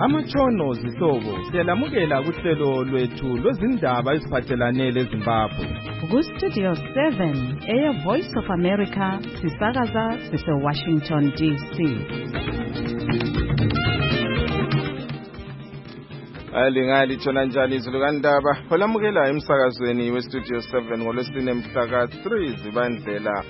Amatshono zihlobo siyalamukela kuhlelo lwethu lwezindaba eziphathelane leZimbabwe. Ku-Studio 7 Air Voice of America sisakaza sise-Washington DC. Alingali tshona njani izulu kandaba olamukela emsakazweni weStudio 7 ngolwesine mhla ka-3 Zibandlela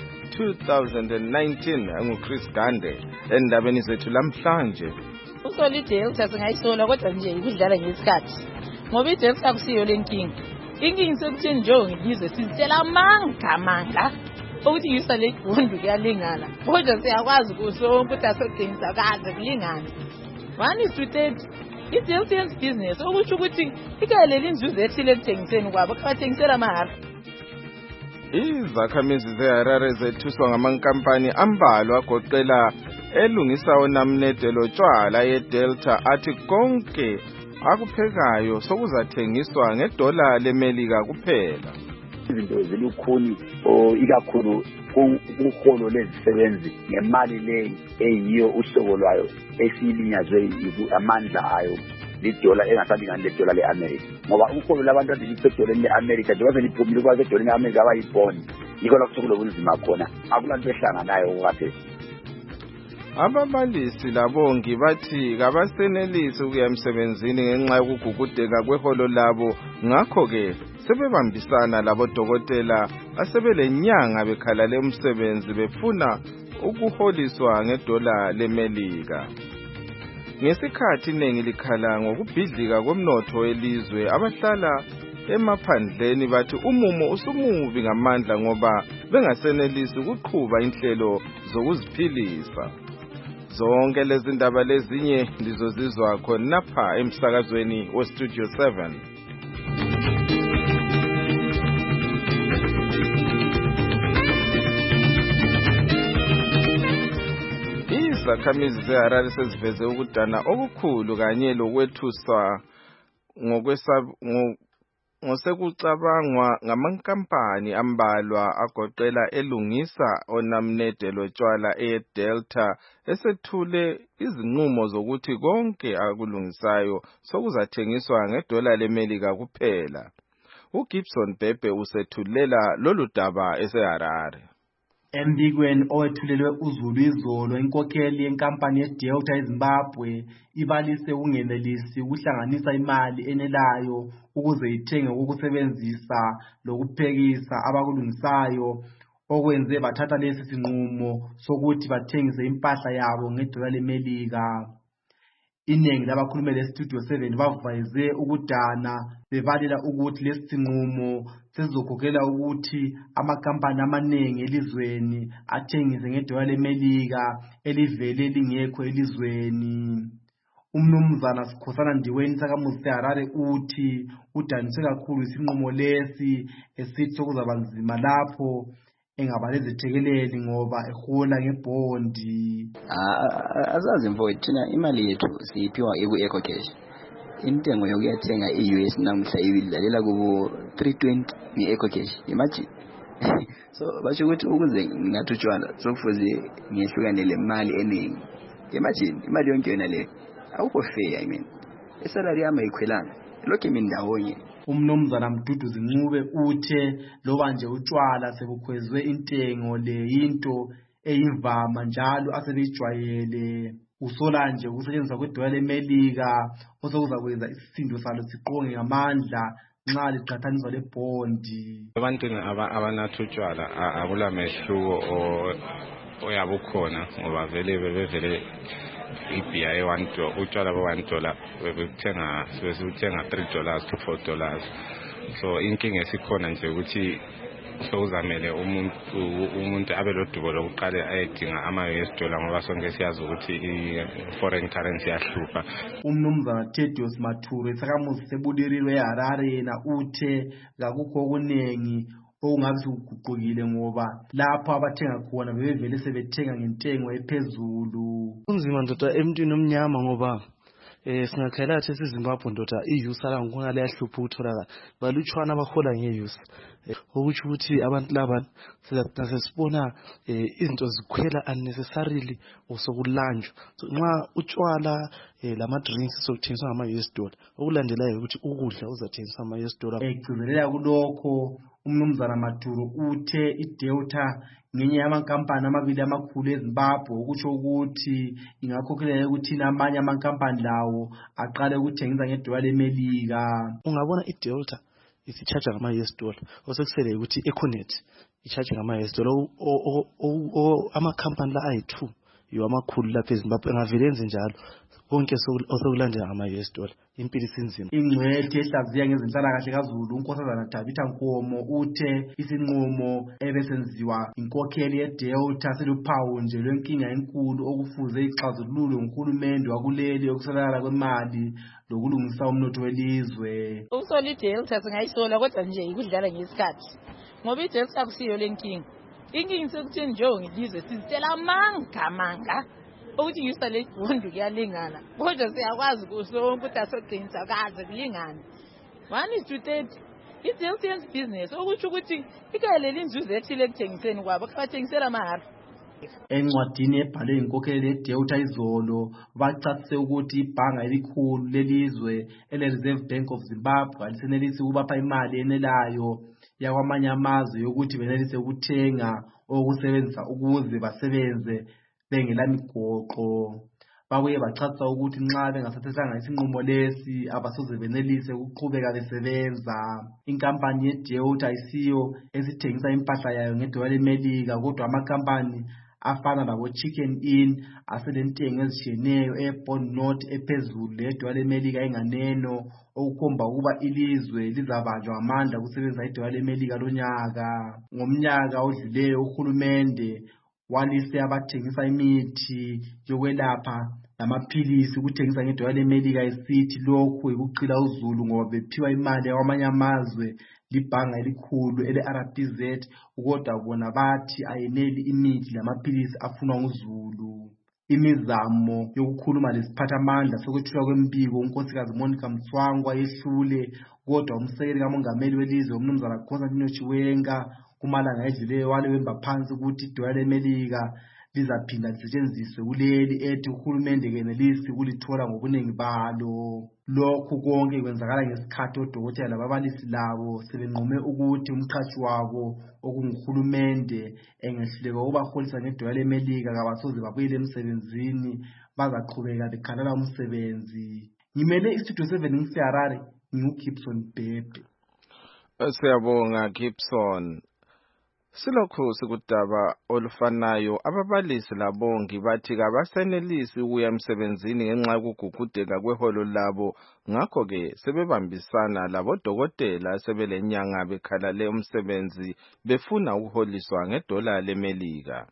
2019 nguChris Gande endabeni zethu lamhlanje. Usolidale singayisola kodwa nje ikudlala ngesikhathi ngoba iDelta akusiyo lenkinga. Inkinga sekutheni nje ngizwe sizitshela amanga ukuthi yisale igundu kuyalingana kodwa siyakwazi kusonke ukuthi asodingisa kaze kulingana. One is to 30 iDelta's business okusho ukuthi ikaleli inzuzo ethile ekuthengiseni kwabo bathengisela mahhala. Izakhamizi zeHarare zethuswa ngamankampani ambalwa agoqela elungisa onamnedelo tshwala yeDelta athi konke akuphekayo sokuzathengiswa ngedola leMelika kuphela. Izinto zilukhuni ikakhulu kuholo lezisebenzi ngemali leyi eyiyo uhlobo lwayo esilinyazwe amandla ayo lidola engasalingani ledola leAmerica ngoba uholo labantu abalisedola leAmerica njengoba seliphumile kwa sedola leAmerica abayiboni yikho lapho sokulobunzima khona akulanto ehlanganayo okwaphela. Ababalisi labongi bathi kabasenelisi ukuya emsebenzini ngenxa yokugugudeka kweholo labo ngakho-ke sebebambisana labodokotela asebelenyanga bekhalale umsebenzi befuna ukuholiswa ngedola leMelika. Ngesikhathi iningi likhala ngokubhidlika komnotho welizwe, abahlala emaphandleni bathi umumo usumubi ngamandla ngoba bengasenelisi ukuqhuba inhlelo zokuziphilisa. Zonke lezi ndaba lezinye ndizozizwa khonapha emsakazweni weStudio 7. Izakhamizi zeHarare seziveze ukudana okukhulu kanye lokwethuswa ngosekucabangwa ngamankampani ambalwa agoqela elungisa onamnedelo tshwala eDelta esethule izinqumo zokuthi konke akulungisayo sokuzathengiswa ngedola leMelika kuphela. uGibson Bhebhe usethulela lolu daba eseHarare. Embikweni owethulelwe uZulu izolo, inkokheli yenkampani yeDelta eZimbabwe ibalise ukungenelisi ukuhlanganisa imali enelayo ukuze ithenge ukusebenzisa lokuphekisa abakulungisayo, okwenze bathatha lesi sinqumo sokuthi bathengise impahla yabo ngedola leMelika. Iningi labakhulume leStudio 7 bavayeze ukudana bebalela ukuthi lesi sinqumo sizokhokhela ukuthi amakampani amaningi elizweni athengise ngedola leMelika elivele lingekho elizweni. Umnumzana Sikhosana Ndiweni sakamuzi seHarare uthi udaniswe kakhulu isinqumo lesi esithi sokuzaba nzima lapho engaba lezithekeleli ngoba ehola ngebhondi. Azazi mfowethu thina imali yethu siyiphiwa eku-Eco Cash. Intengo yokuyathenga i-US namuhla idlalela kubo 320 nge-Eco Cash. Imagine. So basho ukuthi ukuze ngathi utshwala sokufuze ngehlukane le mali eningi. Imagine imali yonke yona le awukho fair. I mean isalary yami ayikhwelanga lokho imindawonye. Umnumzana Mdudu Zincube uthe loba nje utshwala sebukhwezwe intengo le into eyimvama njalo asebejwayele. Usola nje ukusetshenziswa kwedola leMelika osokuzakwenza isisindo salo siqonge ngamandla nxa liqhathaniswa lebhondi. Abantwana abanatha utshwala akulamehluko oyabukhona ngoba bevele ibhiya $1 utshwala $1 bebuthenga $3 to $4. So inkinga esikhona nje ukuthi sokuzamele umuntu abe lodubo lokuqala ayedinga ama-US dollar ngoba sonke siyazi ukuthi i-foreign currency yahlupha. Umnumzana Thedros Mathure sakamuzi sebuliriwe eHarare yena uthe kakukho okuningi okungabe sikuguqukile ngoba lapho abathenga khona bebevele sebethenga ngentengo ephezulu. Kunzima ndoda emntwini omnyama ngoba singakhayela ukuthi esiZimbabwe ndoda iyusa la ngona leyahlupha ukutholakala balutshwana abahola ngeyusa ukuthi ukuthi abantu laba sesibona izinto zikhwela unnecessarily osokulanjwa nxa utshwala lama drinks sokuthengiswa ngama-$, okulandelayo ukuthi ukudla uzathengiswa ngama-$. Egcizelela kulokho umnumzana Maduro uthe iDelta ngenye yamankampani amabili amakhulu eZimbabwe ukutsho ukuthi ingakhokhelela ukuthi amanye amankampani lawo aqale ukuthengisa ngedola leMelika. Ungabona iDelta isicharge ngama-$, osekusele ukuthi Econet icharge ngama-$, amakhampani la ayi-2 yiwo amakhulu lapha eZimbabwe engavele enze njalo konke osokulandela ngama-$. Impilo isinzima. Ingcwethi ehlaziya ngezenhlalakahle kaZulu uNkosazana Tabitha Nkomo uthe isinqumo ebesenziwa inkokheli yeDelta seluphawu nje lwenkinga enkulu okufuze ixazululwe nguhulumende wakuleli yokuswelakala kwemali lokulungisa umnotho welizwe. Ukusola iDelta singayisola kodwa nje ikudlala ngesikhathi ngoba iDelta akusiyo lenkinga. Inkinga sekutheni nje ngilizwe sizitela amanga ukuthi yusa lebhundu kuyalingana kodwa siyakwazi kusonke ukuthi asogcinisa kaze kulingana 1:30 iDelta business ukuthi ukuthi ikaleli inzuzo ethile ekuthengiseni kwabo abathengisela amahhala. Encwadini ebhalwe inkokheli yeDelta izolo bacacise ukuthi ibhanga elikhulu lelizwe ele-Reserve Bank of Zimbabwe alisenelisi ukubapha imali enelayo yakwamanye amazwe yokuthi benelise ukuthenga okusebenzisa ukuze basebenze bengelamigoqo. Babuye bachazisa ukuthi nxa bengasathathanga isinqumo lesi abasoze benelise ukuqhubeka besebenza. Inkampani yeDelta ayisiyo esithengisa impahla yayo ngedola leMelika kodwa amakampani afana labo Chicken Inn aselentengo ezishiyeneyo eBond Note ephezulu ledola leMelika enganeno okukhomba ukuba ilizwe lizabanjwa amandla ukusebenzisa idola leMelika lonyaka. Ngomnyaka odluleyo uhulumende walise abathengisa imithi yokwelapha namaphilisi ukuthengisa ngedola leMelika esithi lokhu ikuqhila uzulu ngoba bephiwa imali yakwamanye amazwe libhanga elikhulu ele-RBZ kodwa bona bathi ayeneli imithi lamaphilisi afunwa nguzulu. Imizamo yokukhuluma lesiphathamandla sokwethulwa kwempiko unkosikazi Monica Mtswangwa yehlule kodwa umsekeli kamongameli welizwe umnumzana Constantino Chiwenga kumalanga edluleyo wale wemba phansi ukuthi idola leMelika lizaphinda lisetshenziswe kuleli ethi uhulumende kenelisi kulithola ngobuningi balo. Lokhu konke kwenzakala ngesikhathi odokotela lababalisi labo sebenqume ukuthi umqhashi wabo okunguhulumende engehluleka ukubaholisa ngedola leMelika kabasoze babuyele emsebenzini bazaqhubeka bekhalela umsebenzi. Ngimele iStudio 7 ngiseHarare nginguGibson Bhebhe. Siyabonga Gibson. Silokhu sikudaba olufanayo ababalisi labongi bathi kabasenelisi ukuya emsebenzini ngenxa yokugugudeka kweholo labo ngakho ke sebebambisana labodokotela sebelenyanga bekhalale umsebenzi befuna ukuholiswa ngedola leMelika.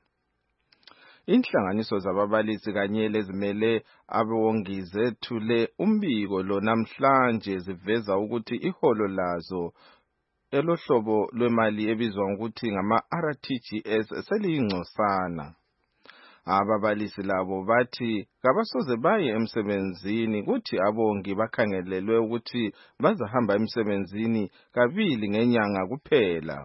Inhlanganiso zababalisi kanye lezimele abongi zethule umbiko lo namhlanje ziveza ukuthi iholo lazo elohlobo lwemali ebizwa ngokuthi ngama-RTGS seliyingcosana. Ababalisi labo bathi kabasoze baye emsebenzini kuthi abongi bakhangelelwe ukuthi bazahamba emsebenzini kabili ngenyanga kuphela.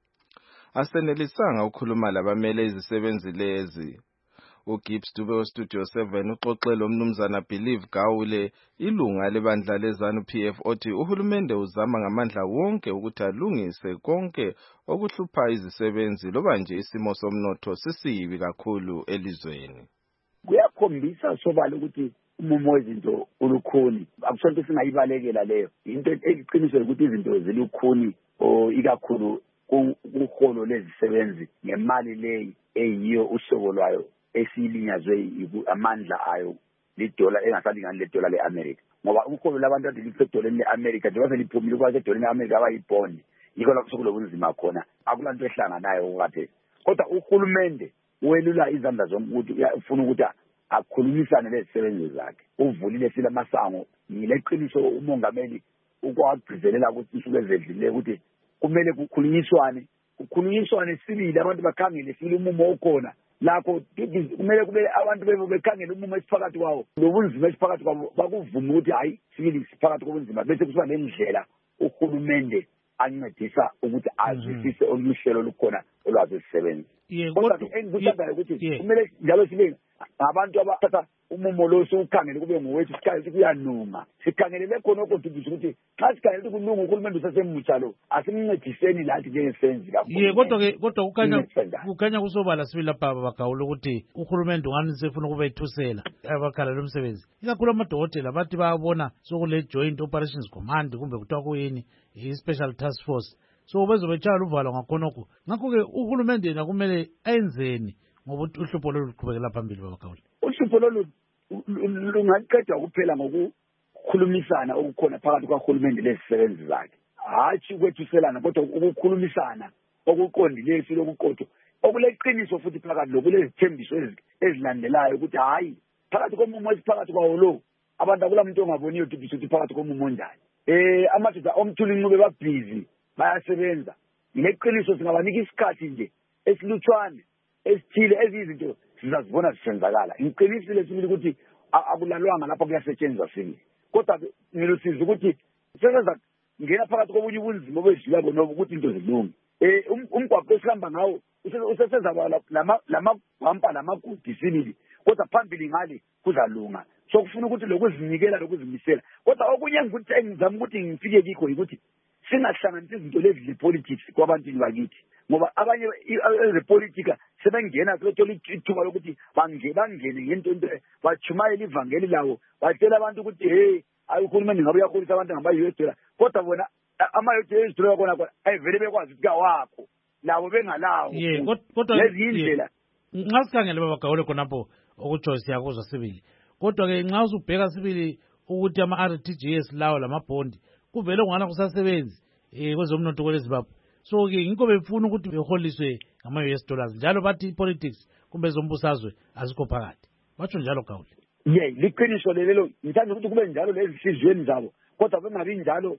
Asenelisanga ukukhuluma labamele izisebenzi lezi. uGibbs Dube weStudio 7 uxoxele umnumzana Believe Gawule ilunga lebandla leZANU-PF othi uhulumende uzama ngamandla wonke ukuthi alungise konke okuhlupha izisebenzi loba nje isimo somnotho sisibi kakhulu elizweni. Kuyakhombisa sobala ukuthi umumo wezinto ulukhuni akusonto singayibalekela leyo into eqiniswe ukuthi izinto zilukhuni ikakhulu kuholo lezisebenzi ngemali leyi eyiyo uhloko lwayo esilinyazwe amandla ayo lidola engasalingani ledola leAmerica ngoba ukholo labantu abalisedola leAmerica njengoba seliphumile kwaze edola leAmerica abayibhondi yiko lapho sokulobunzima khona akulanto ehlanganayo okade kodwa uhulumende welula izandla zomuntu ufuna ukuthi akhulumisane lezisebenzi zakhe uvulile sila masango yileqiniso umongameli ukwagcizelela ukuthi isuku ezedlile ukuthi kumele kukhulunyiswane sibili abantu bakhangele sile umumo okhona lakho kumele kube abantu bekhangela umumo esiphakathi kwawo lobunzima esiphakathi kwabo bakuvume ukuthi hayi sibili siphakathi kobunzima bese kusiba nendlela uhulumende ancedisa ukuthi azwisise oluhlelo lukhona olwazisebenza kodwa engikuthandayo ukuthi kumele njalo sibe ngabantu abathatha umumo lo sokukhangela kube ngowethu sikhangele kuyanunga sikhangelele khona okontribute ukuthi xa sikhangelele kulunga uhulumende usesemutsha lo asimncediseni lathi njengesenzi kakhulu kodwa kukhanya kusobala sibili lapha bagawula ukuthi uhulumende ungani sefuna ukuba ethusela abakhala lomsebenzi ikakhulu amadokotela bathi bayabona sokule joint operations command kumbe kuthiwa kuyini i-special task force so bezobetshaya luvalo ngakhonokho ngakho-ke uhulumende yena kumele ayenzeni ngoba uhlupho lolu luqhubekela phambili babagawula uhlupho lolu lungaqedwa kuphela ngokukhulumisana okukhona phakathi kwahulumende lezisebenzi zakhe hatshi ukwethuselana kodwa ukukhulumisana okuqondileyo silokuqotho okuleqiniso futhi phakathi lokulezithembiso ezilandelayo ukuthi hayi phakathi komumo esiphakathi kwawo lo abantu akulamuntu ongaboniyo ukuthi phakathi komumo onjani amadoda omthula inqube babhizi bayasebenza ngeqiniso singabanika isikhathi nje esilutshwane esithile eziyizinto sizazibona zisenzakala ngiqinisile sibili ukuthi akulalwanga lapha kuyasetshenzwa sibili kodwa ngilusiza ukuthi sebenza ngena phakathi kobunye ubunzima obedlulako nobo ukuthi into zilunge umgwaqo esihamba ngawo usesezaba lamabhampa lamagudi sibili kodwa phambili ngale kuzalunga so kufuna ukuthi lokuzinikela lokuzimisela kodwa okunye engizama ukuthi ngifike kikho yikuthi singahlanganisi izinto lezi ze-politics kwabantwini bakithi ngoba abanye ezepolitika sebengena kuyothola ithuba lokuthi bangene ngento bachumayela ivangeli lawo batshela abantu ukuthi hey uhulumende ngabe uyaholisa abantu ngama-US dollar kodwa bona ama-US dollar khona ayivele bekwazi ukuthi kawakho labo bengalawo lezi yindlela nxa sikhangele babagawule khonapho okutsho siyakuzwa sibili kodwa-ke nxa usubheka sibili ukuthi ama-RTGS lawo lamabhondi kuvele kungana kusasebenzi kwezomnotho kwelezimbabwe so-ke yinko befuna ukuthi beholiswe ngama-US dollars njalo bathi i-politics kumbe zombusazwe azikho phakathi batsho njalo gawule liqiniso lelo ngithanda ukuthi kube njalo lezinhliziyweni zabo kodwa bengabi njalo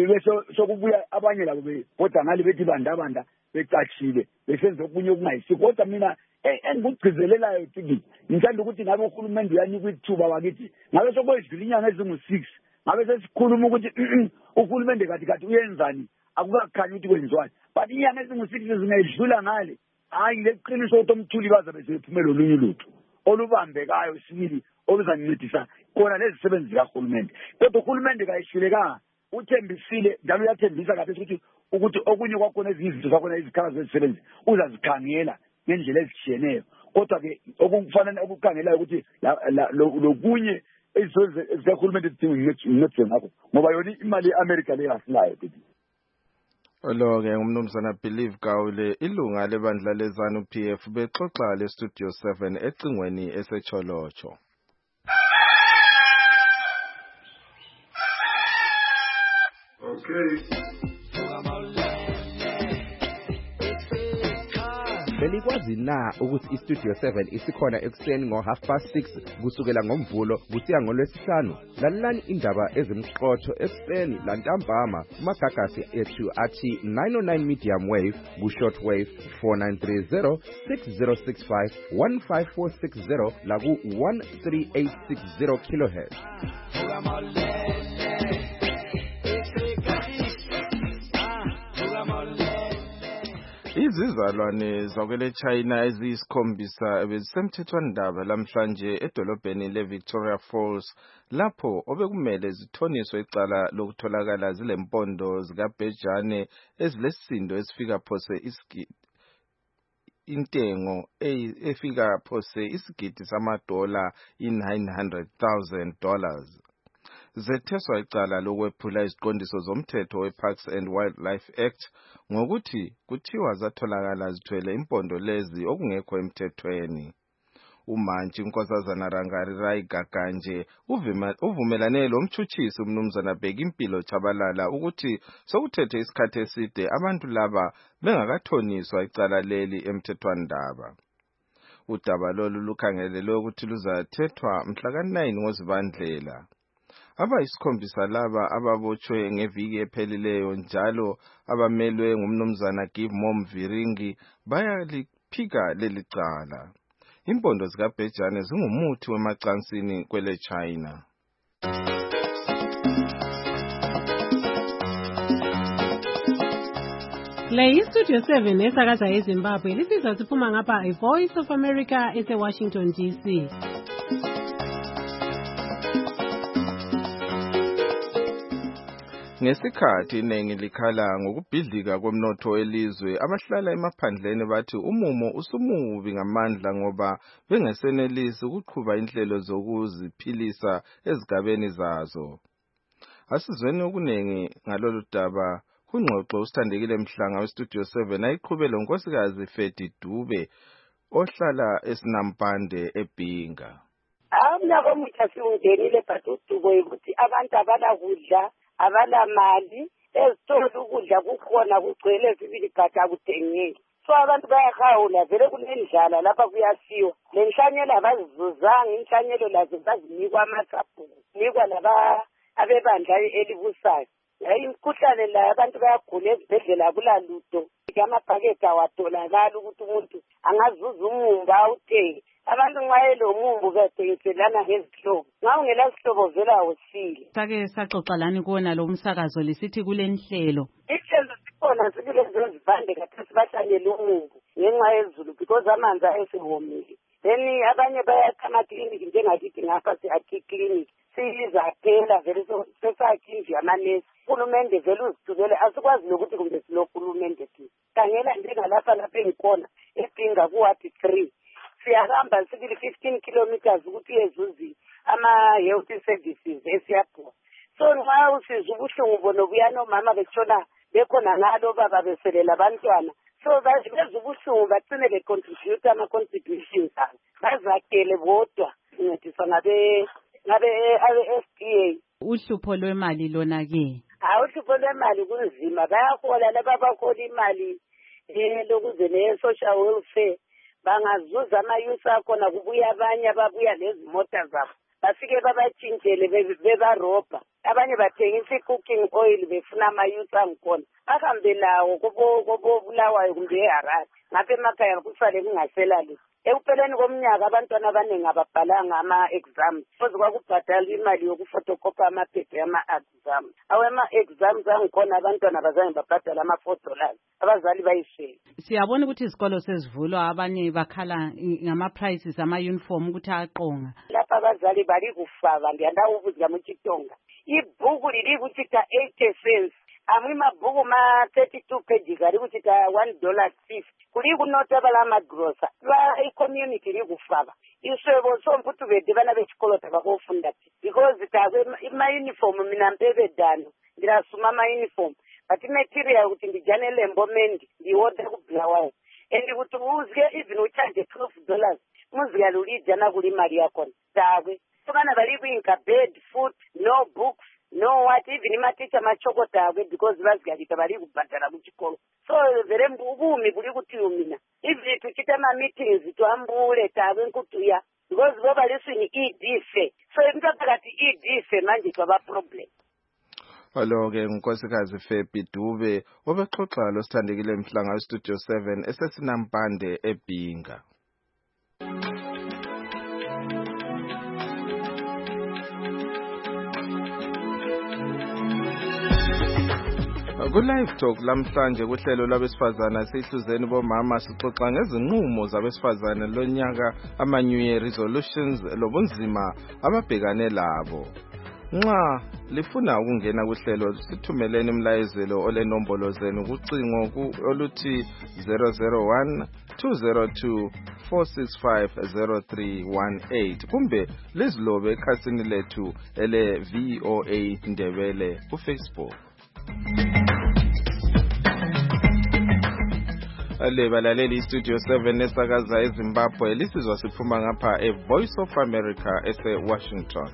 sokubuya abanye labo kodwa ngale bethi bandabanda becatshile besenza okunye okungayisikho kodwa mina engikugcizelelayo tiki ngithanda ukuthi ngabe uhulumende uyanika ithuba bakithi ngabe sokwedlula inyanga ezingu-6 ngabe sesikhuluma ukuthi uhulumende kathi uyenzani akukakhanyi ukuthi kwenziwani but inyanga ezingu-6 zingayidlula ngale hayi ngileqiniso ukuthi omthuli bazabe sebephumela olunye ulutho olubambekayo sibili oluzancedisa khona lezisebenzi zikahulumende kodwa uhulumende kayihlulekanga uthembisile njalo uyathembisa kahle ukuthi okunye kwakhona ezinye izinto zakhona izikhala zezisebenzi uzazikhangela ngendlela ezitshiyeneyo kodwa-ke okufanele okukhangelayo ukuthi lokunye izisebenzi zikahulumende zidinga ngincedise ngakho ngoba yona imali ye-America leyo asilayo Lo-ke umnumzana Believe Gawule ilunga lebandla lezanu PF bexoxa le-Studio 7 ecingweni esecholotsho. Belikwazi na ukuthi iStudio 7 isikhona ekuseni ngo6:30 kusukela ngoMvulo kusiya ngoLwesihlanu lalelani indaba ezimqotho ekuseni lantambama kumagagasi ethu athi 909 medium wave ku-short wave 4930 6065 15460 laku 13860 kilohertz. Izizalwane zakwele China eziyisikhombisa bezisemthethwandaba lamhlanje edolobheni leVictoria Falls lapho obekumele zithoniswe icala lokutholakala zilempondo zikabhejane ezilesindo esifika phose intengo efika phose isigidi $900,000 zetheswa icala lokwephula iziqondiso zomthetho weParks and Wildlife Act ngokuthi kuthiwa zatholakala zithwele impondo lezi okungekho emthethweni. Umantshi uNkosazana Rangarirai Gaganje uvumelane lomtshutshisi umnumzana Bhekimpilo Chabalala ukuthi sokuthethe isikhathi eside abantu laba bengakathoniswa icala leli emthethwandaba. Udaba lolu lukhangelelwe ukuthi luzathethwa mhla ka-9 ngoZibandlela. Abayisikhombisa laba ababotshwe ngeviki ephelileyo njalo abamelwe ngumnumzana Give Mom Viringi bayaliphika leli cala. impondo zikabhejane zingumuthi wemacansini kwele China. Le iStudio 7 esakaza eZimbabwe lisizwa siphuma ngapha iVoice of America eseWashington DC. Ngesikhathi iningi likhala ngokubhidlika kwemnotho elizwe, abahlala emaphandleni bathi umumo usumubi ngamandla ngoba bengesenelisi ukuqhuba inhlelo zokuziphilisa ezigabeni zazo. Asizweni okuningi ngalolu daba kungxoxo usithandekile Mhlanga weStudio 7 ayiqhubele unkosikazi Fedi Dube ohlala eSinampande eBhinga. Mina komuthi siungenile but udubo ukuthi abantu abanakudla abanamali ezitolo ukudla kukhona kugcwele sibili gada kuthengeki. So abantu bayahawula vele kunendlala lapha kuyasiwa. Lenhlanyelo abazizuzanga inhlanyelo lazo bazinikwa amasabhu. Nikwa laba abebandla elibusayo. Imikhuhlane la abantu bayagula ezibhedlela akulaludo. Amabhakede awatholakala ukuthi umuntu angazuza umumba awuthenge. Abantu nxa elomumbu kathengiselana ngezihlobo. Nxa ungela sihlobo vela awusile. Sake saxoxa lani kuona lo umsakazo lisithi kule nhlelo. Ihlelo sikhona sibilezo zivande kathi bahlanyele umumbu ngenxa yezulu because amanzi ayesewomile. Then abanye bayathama clinic njengakithi ngapha siyathi clinic. Siyiza phela vele sesakhinje amanesi. Uhulumende vele uzithubele asikwazi nokuthi kumbe silohulumende thi. Kangela njengalapha lapha engikhona eBhinga kuward 3. Siyahamba sibili 15 kilometers ukuthi yezuzi ama-health services esiyaphuwa. So nxa usizwa ubuhlungu bona buyana omama betshona bekhona ngalo baba beselela abantwana. So bezwa ubuhlungu bagcine becontribute ama-contributions abo. Bazakhele bodwa incediswa ngabe SDA. Uhlupho lwemali lona-ke? Uhlupho lwemali kunzima. Bayahola laba bahola imali lokuze ne-social welfare. Bangazuza amayusi akhona kubuya abanye ababuya lezimota zabo bafike babatshintshele bebarobha abanye bathengisa i-cooking oil befuna amayusi angikhona bahambe lawo kobobulawayo kumbe eHarare ngapha emakhaya kusale kungasela lutho. Ekupheleni komnyaka abantwana abaningi ababhalanga ama-exams futhi kwakubhadala imali yokufotokopa amaphepha ama-exams. Ama-exams angikhona abantwana abazange babhadala ama$4 abazali bayishele. Siyabona ukuthi izikolo sezivulwa abanye bakhala ngama-prices ama-uniform ukuthi aqonga. Lapha abazali bali kufaka ndiyandawo ukuzwa muchitonga. Ibhuku lili kuchita 80 cents. Amwe mabhuku ma 32 pages ari kuchita $1.50. Kuli kunota bala magrosa. Lwa community li kufaka. Iswebo so mputu bede bana bechikolo tabakofunda. Because ma uniform mina mpebe dano. Ndira suma ma uniform. But material kuti ndijane lembo mendi. Ndi order kublawa. And kuti uzge even ucharge $12. Muzga luli jana kuli mali yakona. Tawe. So bana bali kuinka bed, food, no books. No, what even my teacher my chokota because vasgalita bali kubhadala kuchikolo. So vere mbumi kuli kuti umina. If tuchita ma meetings tuambule tawe nkutuya because baba lesini idife. So mtakati idife manje kwaba problem. Alo-ke unkosikazi Fedi Dube obexoxa lo Sithandekile Mhlanga weStudio 7 esesinampande eBhinga. Ku-Live Talk lamhlanje kuhlelo lwabesifazana sihluzeni bomama sixoxa ngezinqumo zabesifazana lonyaka ama-New Year resolutions lobunzima ababhekane labo. Nxa lifuna ukungena kuhlelo sithumeleni imlayezelo olenombolo zenu kucingo oluthi 001 202 4650318 kumbe lizilobe ekhasini lethu ele VOA Ndebele kuFacebook. Balaleli iStudio 7 esakaza eZimbabwe lisizwa siphuma ngapha eVoice of America eseWashington.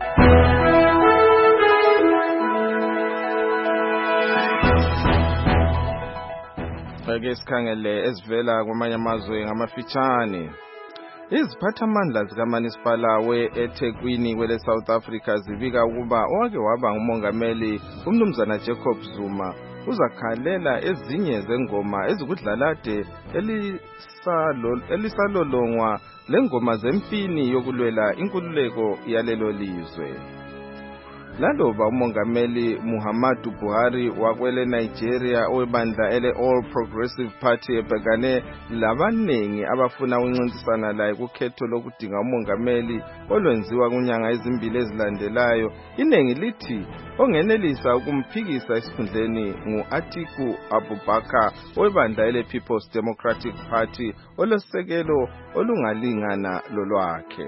Ake sikhangele ezivela kwamanye amazwe ngamafitshane. Iziphathamandla zikaManisipala we-eThekwini kwele South Africa zibika ukuba owake waba ngumongameli uMnumzana Jacob Zuma uzakhalela ezinye zengoma ezikudlalade elisalolongwa lengoma zempini yokulwela inkululeko yalelo lizwe. Laloba umongameli Muhammadu Buhari wakwele Nigeria owebandla All Progressive Party ebhekane labanengi abafuna ukuncintisana laye kukhetho lokudinga umongameli olwenziwa kunyanga ezimbili ezilandelayo, inengi lithi ongenelisa ukumphikisa esikhundleni ngu-Atiku Abubakar owebandla People's Democratic Party olosekelo olungalingana lolwakhe.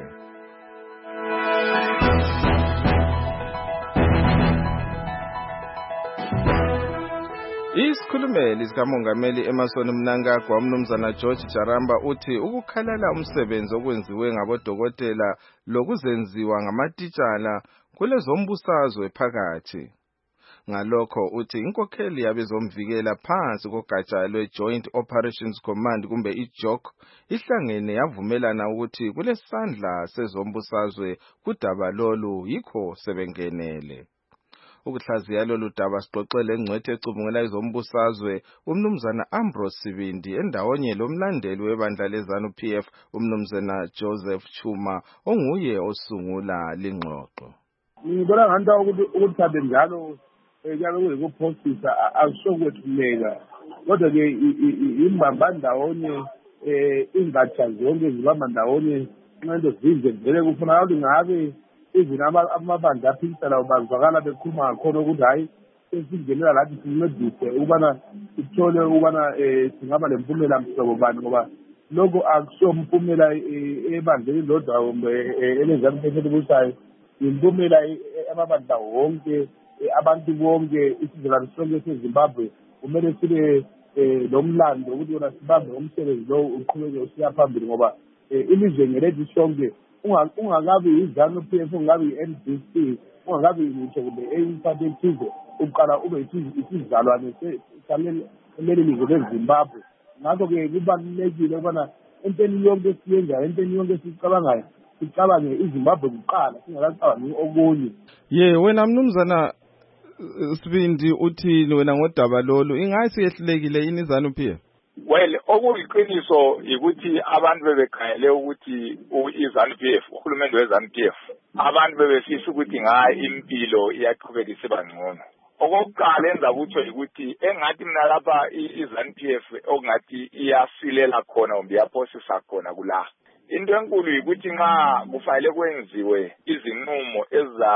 Isikhulumeli sikamongameli Emmerson Mnangagwa umnumzana George Jaramba uthi ukukhalala umsebenzi okwenziwe ngabodokotela lokuzenziwa ngamatitshala kulezombusazwe phakathi. Ngalokho uthi inkokheli yabezomvikela phansi kogatsha lwe-Joint Operations Command kumbe iJOC ihlangene yavumelana ukuthi kulesandla sezombusazwe kudaba lolu yikho sebengenele. Ukuhlaziya lolu daba sixoxele engcwethe ecubungela izombusazwe umnumzana Ambrose Sibindi endawonye lomlandeli webandla leZANU-PF umnumzana Joseph Chuma onguye osungula lingxoxo. Ngibona ngathi ukuthi njalo kuyabe kuyikuphosisa akusokwethuleka kodwa ke imbamba ndawonye ingatsha zonke zibamba ndawonye nqendo zize vele kufuna ukuthi ngabe amabandla aphikisana bazwakala bekhuluma ngakhona ukuthi hayi sesingenela lathi sincedise ukubana sithole ukubana singaba lempumela mhlobo bani ngoba lokho akusompumela ebandleni lodwa elezanuphethe elibusayo impumela amabandla wonke abantu bonke isizalwane sonke seZimbabwe kumele sibe lomlando ukuthi yona sibambe umsebenzi lo uqhubeke usiya phambili ngoba ilizwe ngelethu sonke ungakabi iZANU-PF ungabi i-NDC ungakabi ngitsho kumbe eyiphathe ethize uqala ube isizalwane leli lizwe leZimbabwe. Ngakho-ke kubalulekile ukubana entweni yonke esiyenzayo entweni yonke siyicabangayo sicabange iZimbabwe kuqala singakacabangi okunye. Wena mnumzana Sibindi uthini wena ngodaba lolu ingathi yehlulekile yini iZANU-PF? Well, okuyiqiniso ukuthi abantu bebekhayele ukuthi iZANU-PF uhulumende weZANU-PF abantu bebefisa ukuthi ngayi impilo iyaqhubeka isiba ngcono. Okokuqala enza kutho ukuthi engathi mina lapha iZANU-PF okungathi iyasilela khona kumbe iyaphosisa khona kula. Into enkulu ukuthi nxa kufanele kwenziwe izinqumo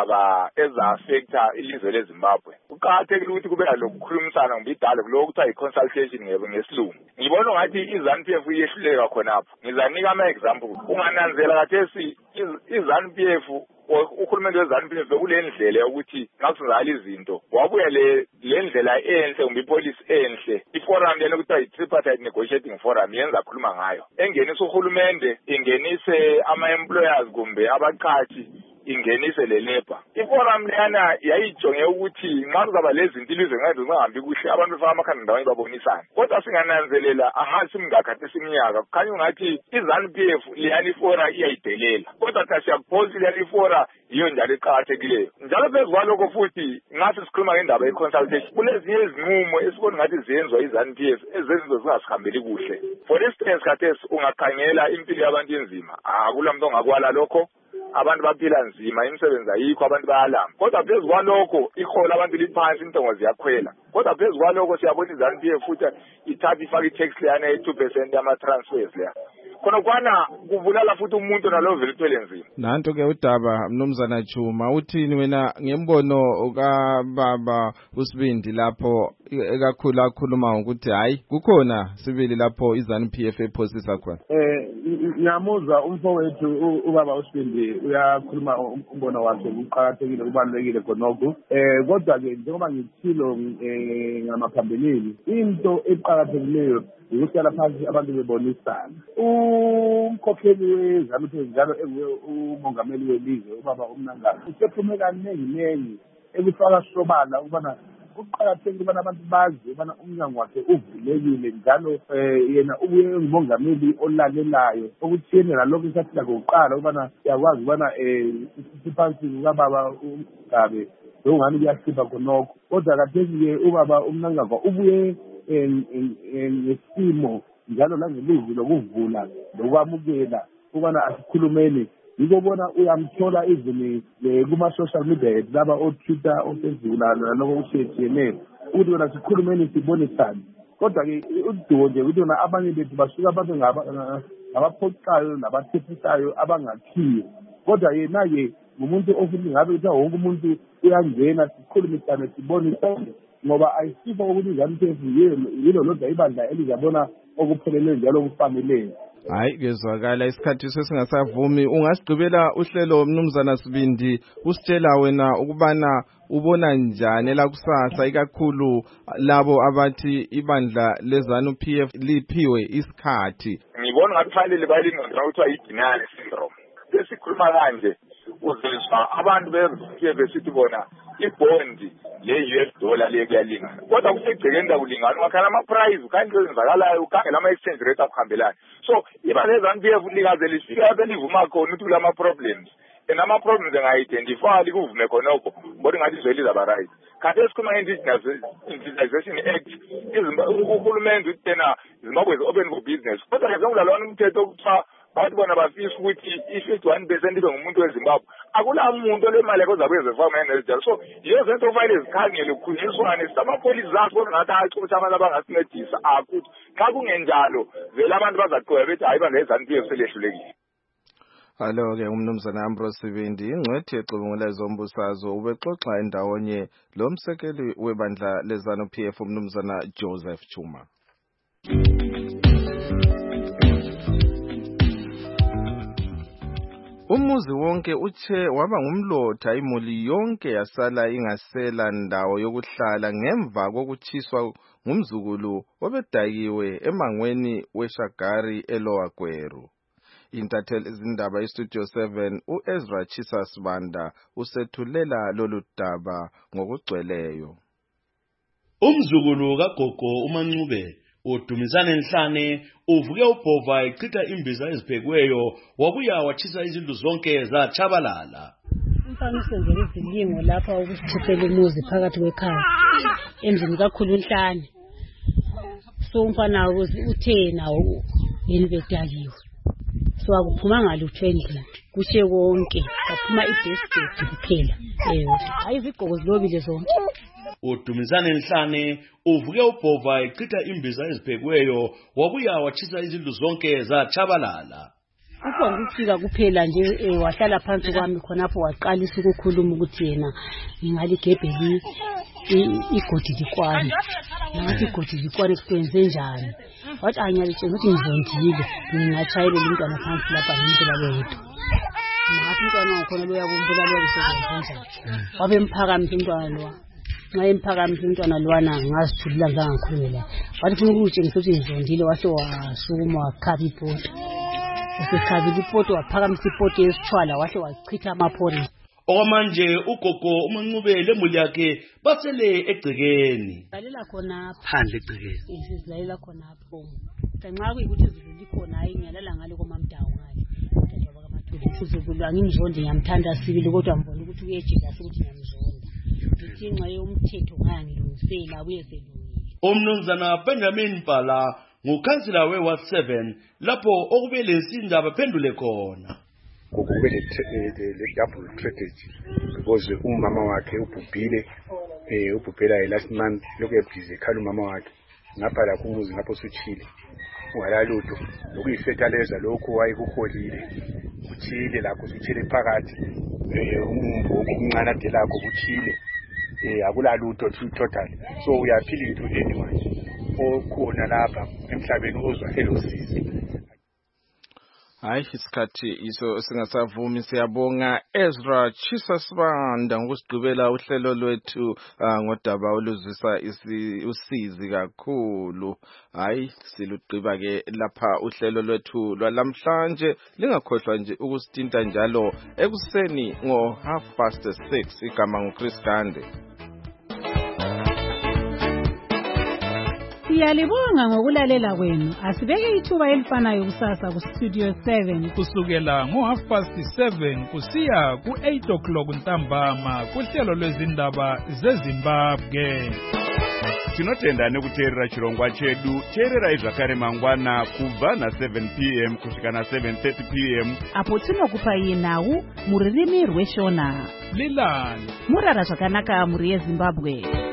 eza-affecta ilizwe leZimbabwe. Kuqakathekile ukuthi kube lokukhulumisana kumbe idalo lokho kuthiwa i-consultation ngesilungu. Ngibona ngathi iZANU-PF iyehluleka khonapho. Ngizanika ama-example. Ungananzela kathesi iZANU-PF uhulumende weZANU-PF kule ndlela yokuthi ngakusizala izinto wabuya le ndlela enhle kumbe ipolicy enhle iforum lelo kuthiwa i-tripartite negotiating forum yenza khuluma ngayo engenisa uhulumende ingenise ama-employers kumbe abaqhathi ingenise le-labor. Iforum leyana yayijonge ukuthi nxa kuzaba lezinto ilizwe ngeke zingahambi kuhle abantu befaka amakhanda ndawonye babonisana. Kodwa singananzelela ahasi mngakhathesi iminyaka kukhanya ungathi iZANU-PF leyana ifora iyayidelela. Kodwa thina siyakuphosa leyana ifora yiyo njalo eqakathekileyo. Njalo phezu kwalokho futhi ngathi sikhuluma ngendaba ye-consultation kulezinye izinqumo esibona ngathi ziyenzwa iZANU-PF ezenzizo zingasihambeli kuhle. For instance khathesi ungakhangela impilo yabantu enzima akula muntu ongakwala lokho. Abantu baphila nzima imisebenzi ayikho abantu bayalamba kodwa phezu kwalokho iholo abantu liphansi intengo ziyakhwela kodwa phezu kwalokho siyabona iZANU-PF futhi ithatha ifaka i-tax leyana ye-2% yama-transfers leya khona kwana kuvulala futhi umuntu nalo vele uthwele nzima. Nanto-ke udaba mnumzana Chuma uthini wena ngembono kababa uSibindi lapho ekakhulu akhuluma ukuthi hayi kukhona sibili lapho iZANU-PF ephosisa khona? Ngiyamuzwa umfowethu ubaba uSibindi uyakhuluma umbono wakhe uqhakathekile kubalulekile khonokho kodwa-ke njengoba ngithilo ngamaphambilini into eqhakathekileyo ukuhlala phansi abantu bebonisana. Umkhokheli weZANU-PF njalo umongameli welizwe ubaba uMnangagwa usephume kaningi ekufaka sobala ukubana kuqakathekile ukubana abantu bazi ukubana umnyango wakhe uvulekile njalo yena ubuye ngumongameli olalelayo okuthiyene nalokho esathila kokuqala ukubana siyakwazi ukubana siphansi kukababa uMgabe lokungani kuyasiba khonokho kodwa kathesi-ke ubaba uMnangagwa ubuye ngesimo njalo nangelizwi lokuvula lokwamukela ukubana asikhulumeni yiko bona uyamthola even kuma-social media laba o-Twitter o-Facebook naloko kushiyetshiyeneyo ukuthi wena sikhulumeni sibonisane kodwa-ke udumo nje ukuthi wona abanye bethu basuka babe ngabaphoqayo nabathephisayo abangakhiyo kodwa yena-ke ngumuntu ofuna ngabe ukuthi wonke umuntu uyangena sikhulumisane sibonisane ngoba ayisifo ukuthi iZANU-PF yilo lodwa ibandla elizabona okuphelele njalo okufaneleyo. Hayi kezwakala isikhathi sesingasavumi ungasigqibela uhlelo Mnumzana Sibindi usitshela wena ukubana ubona njani la kusasa ikakhulu labo abathi ibandla leZANU-PF liphiwe isikhathi. Ngibona ngathi fanele balingqonda ukuthi yi-denial syndrome. Sesikhuluma kanje uzizwa abantu besithi bona ibondi le-US$ le kuyalingana kodwa kusegcekeni kulingana makhala ama-price ukhanye ezenzakalayo ukhangela ama-exchange rate akuhambelana so iba leZANU-PF likaze lifika belivuma khona ukuthi kula ma-problems and ama-problems enga-identify likuvume khonokho mbona ngathi izwe lizaba right kanti esikhuluma nge-Indigenization Act uhulumende uthi tena Zimbabwe is open for business kodwa ngezengulalwana umthetho okuthiwa bathi bona bafisa ukuthi i-51% ibe ngumuntu weZimbabwe akula muntu olemali ekozabe ezefama enezijalo so yiyo zinto ofanele zikhangele kukhulunyiswane samapolisi zathi bona ngathi achotha abantu abangasincedisa akuthi xa kungenjalo vele abantu bazaqoya bethi hayi bandla leZANU-PF selehlulekile. Alo-ke uMnumzana Ambrose Sibindi ingcwethi exubungula zombusazwe ubexoxa endawonye lo msekeli webandla leZANU-PF uMnumzana Joseph Chuma. Umuzi wonke uthe waba ngumlotha imuli yonke yasala ingasela ndawo yokuhlala ngemva kokuchiswa ngumzukulu obedayiwe emangweni weShagari eLower Gweru. Intatheli izindaba iStudio 7 uEzra Chisas Banda usethulela lolu daba ngokugcweleyo. Umzukulu kaGogo uMancube uDumisane Nhlane uvuke ubhova echitha imbiza eziphekweyo wabuya wachisa izindlu zonke zachabalala. Umfana usenzele izilimo lapha ukusichithela umuzi phakathi kwekhaya endlini kakhulu Nhlane. So umfana uthe nawo yini bedakiwe. So akuphuma ngalutho endlini kushe konke aphuma ibasket kuphela hayi izigqoko zilobile zonke. uDumisane Nhlane uvuke ubhova echitha imbiza eziphekweyo wabuya wachisa izindlu zonke zachabalala. Kupho ngifika kuphela nje wahlala phansi kwami khonapho waqalisa ukukhuluma ukuthi yena ngingaligebheli igodi likwani ngathi igodi likwani sikwenze njani wathi anyalitshela ukuthi ngizondile ngingachayela umntwana phansi lapha ngempela lwethu ngathi umntwana wakhona loyakumbula loyakusebenza njani wabe mphakamisa umntwana lo ngaye mphakamisa umntwana lwana ngazithulula ngangakhulumela wathi funa ukutshengisa ukuthi ngizondile wahle wasukuma wakhaba ipoto usekhabile ipoto waphakamisa ipoto yesithwala wahle wachitha amaphorisa. Okwamanje uGogo uMancube lemuli yakhe basele egcekeni. Lalela khona phandle egcekeni. Sizilalela khona apho. Nxa kuyikuthi izulu likhona hayi ngiyalala ngale koMamdawu ngale. Kodwa bakaMathuli uzukulu angimzonde ngiyamthanda sibili kodwa ngibona ukuthi uyejika ukuthi ngiyamzonda. Ngithi nxa yomthetho ngangilungisela ubuye selungile. Umnumzana Benjamin Bhala ngukhansila weWard 7 lapho okube lesindaba phendule khona. Kube le double strategy because umama wakhe ubhubhela last month lokho ebhizi ekhala umama wakhe ngapha la kumuzi ngapho suchile ungalalutho lokuyisetaleza lokho wayekuholile uchile lakho suchile phakathi umumbu okuncane ade lakho kuchile akulalutho total so we are appealing to anyone okhona lapha emhlabeni ozwa elosizi. Hayi isikhathi iso singasavumi siyabonga Ezra Chisasibanda ngokusigqibela uhlelo lwethu ngodaba oluzwisa usizi kakhulu. Hayi silugqiba ke lapha uhlelo lwethu lwalamhlanje lingakhohlwa nje ukusithinta njalo ekuseni ngo6:30 igama nguChris Gande. Siyalibonga ngokulalela kwenu. Asibeke ithuba elifanayo kusasa ku Studio 7 kusukela ngo7:30 kusiya ku8 ntambama kuhlelo lwezindaba zeZimbabwe. Tinotenda nekuteerera chirongwa chedu. Teerera zvakare mangwana kubva na7 p.m. kusvika na7:30 p.m. apo tinokupa nhau muririmi rweshona. Lilani murara zvakanaka muri yeZimbabwe.